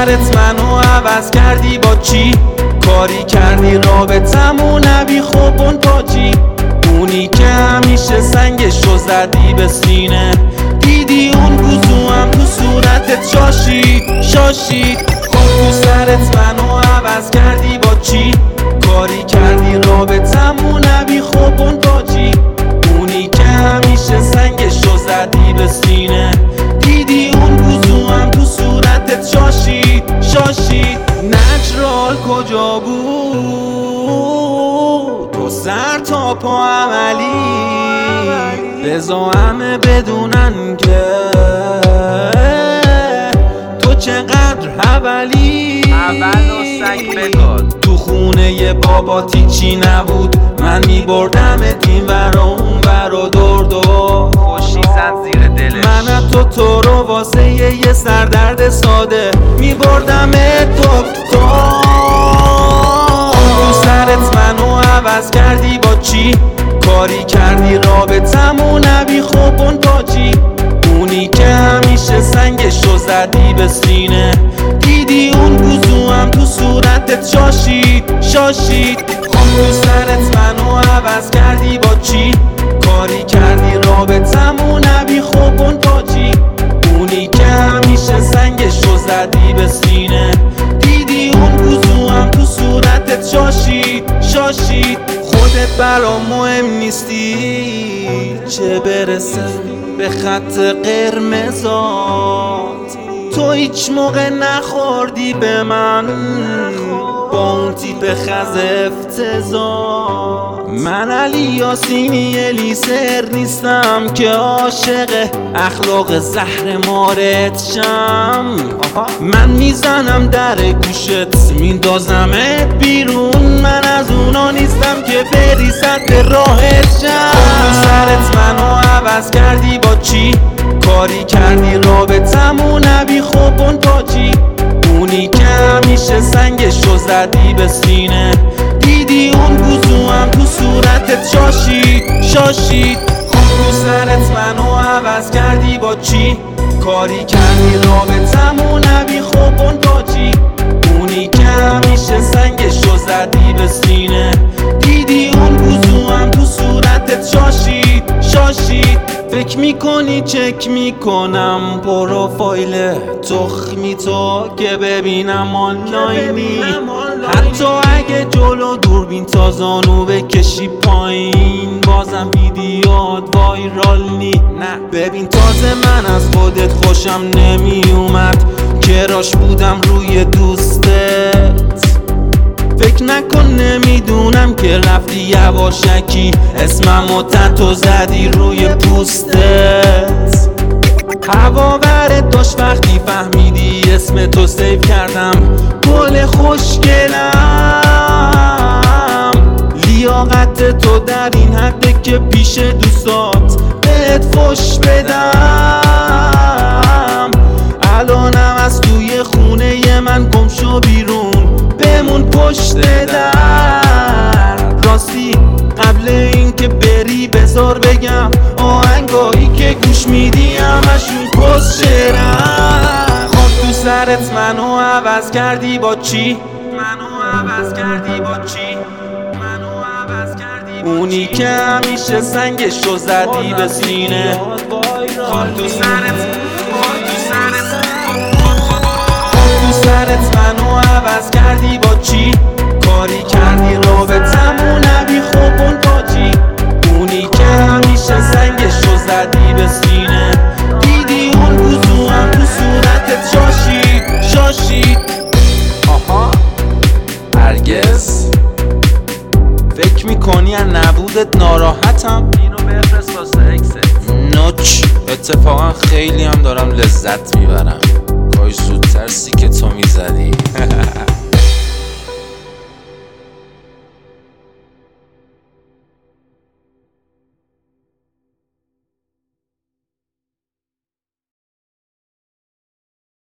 سرت منو عوض کردی با چی؟ کاری کردی رابطمون نبی خوب اون پاچی، اونی که همیشه سنگشو زدی به سینه، دیدی اون گوزو هم تو صورتت شاشید. خب تو سرت منو عوض کردی با چی؟ کاری کردی رابطمون نبی خوب اون پاچی، اونی که همیشه سنگشو زدی به سینه، دیدی اون گوزو هم تو صورتت شاشید. نچرال کجا بود؟ تو سر تا پا عملی، بزا همه بدونن که تو چقدر حولی. اول و سنگ بگاد تو خونه باباتی چی نبود، من میبردمت این ور و اون ور و دور خوشی زد زیر دلش. من تو رو واسه یه سردرد ساده میبردمت دکتر. تو سرت منو عوض کردی با چی؟ کاری کردی رابطمون نبی خوب اون پاچی، اونی که همیشه سنگشو زدی به سینه، دیدی اون گوزو هم تو صورتت شاشید. خب تو سرت منو عوض کردی با چی؟ کاری کردی رابطمون نبی خوب اون پاچی، اونی که همیشه سنگشو زدی به سینه، دیدی اون گوزو هم تو صورتت شاشید. خودت برام مهم نیستی، چه برسه به خط قرمزات، تو هیچ موقع نخوردی به من با اون تیپ خز افتضاح. من علی یاسینی الیسر نیستم که عاشق اخلاق زهر مارت شم، من میزنم در گوشت میندازمت بیرون، من از اونا نیستم که بری سطح راحت شم. تو سرت منو عوض کردی با چی؟ کاری کردی رابطمون نبی خوب اون پاچی، اونی که همیشه سنگشو زدی به سینه، دیدی اون گوزو هم تو صورتت شاشید. خب تو سرت منو عوض کردی با چی؟ کاری کردی رابطمون نبی خوب اون پاچی، اونی که همیشه سنگشو زدی به سینه، دیدی اون گوزو هم تو صورتت شاشید. فکر میکنی چک میکنم پروفایل تخمی تو که ببینم آنلاینی، حتی اگه جلو دوربین تا زانو بکشی پایین بازم ویدیوات وایرال نی. نه ببین تازه من از خودت خوشم نمیومد که راش بودم روی دوستت، فکر نکن نمیدونم که رفتی یواشکی اسممو تتو زدی روی پوستت. هوا برت داشت وقتی فهمیدی اسم تو سیو کردم، گل خوشگلم، لیاقت تو در این حده که پیش دوستات بهت فش بدم. الانم از توی خونه من گم شو بیرون بمون پشت در، راستی قبل اینکه بری بذار بگم آهنگایی که گوش میدی همشون کسشرن. خب تو سرت منو عوض کردی با چی؟ اونی که همیشه سنگشو زدی به سینه، خب تو سرت منو عوض کردی با چی؟ کاری کردی رابطمون نبی خوب اون پاچی، اونی که همیشه سنگشو زدی به سینه، دیدی اون گوزو هم تو صورتت شاشید. هرگز فکر میکنی از نبودت ناراحتم؟ اینو بفرست واسه اکست. نوچ اتفاقا خیلی هم دارم لذت میبرم، کاش زودتر سی که تو میزدی.